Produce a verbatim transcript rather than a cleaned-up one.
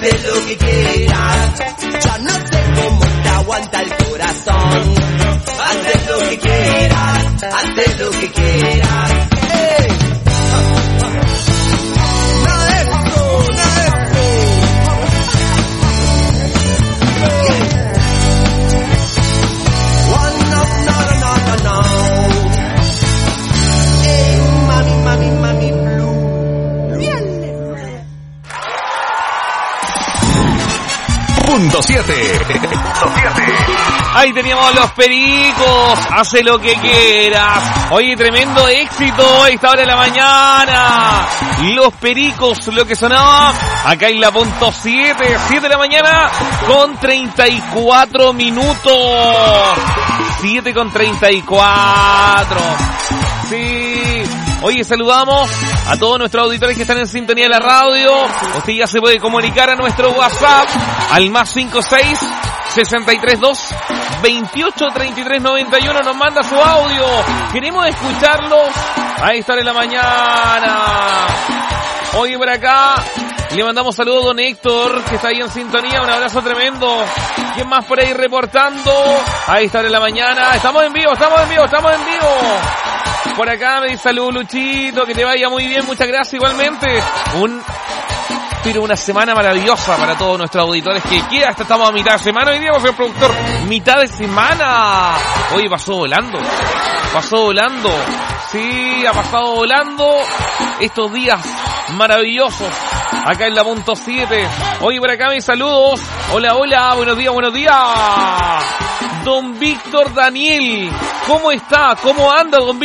de lo que quieras. Yo no sé cómo te aguanta el corazón. Haz de lo que quieras, haz de lo que quieras. Hey. Nada de esto, nada de esto. Oh, no, no, no, no, no. Hey, mami, mami, mami, blue. Bien. Punto siete. Ahí teníamos los Pericos, hace lo que quieras. Oye, tremendo éxito a esta hora de la mañana. Los Pericos, lo que sonaba acá en la punto siete, siete de la mañana con treinta y cuatro minutos. siete con treinta y cuatro. Sí. Oye, saludamos a todos nuestros auditores que están en sintonía de la radio. Usted ya se puede comunicar a nuestro WhatsApp al más cinco seis, sesenta y tres dos, veintiocho, treinta y tres, noventa y uno. Nos manda su audio. Queremos escucharlos a esta hora de la mañana. Oye, por acá le mandamos saludos a don Héctor, que está ahí en sintonía. Un abrazo tremendo. ¿Quién más por ahí reportando? A esta hora de la mañana. Estamos en vivo, estamos en vivo, estamos en vivo. Por acá me dice saludos, Luchito, que te vaya muy bien, muchas gracias igualmente. Un, pero una semana maravillosa para todos nuestros auditores que queda, hasta estamos a mitad de semana, hoy día vamos a ser productor, mitad de semana. Oye, pasó volando, pasó volando, sí, ha pasado volando estos días maravillosos acá en la punto siete. Oye, por acá mis saludos, hola, hola, buenos días, buenos días. Don Víctor Daniel, ¿cómo está? ¿Cómo anda, don Víctor?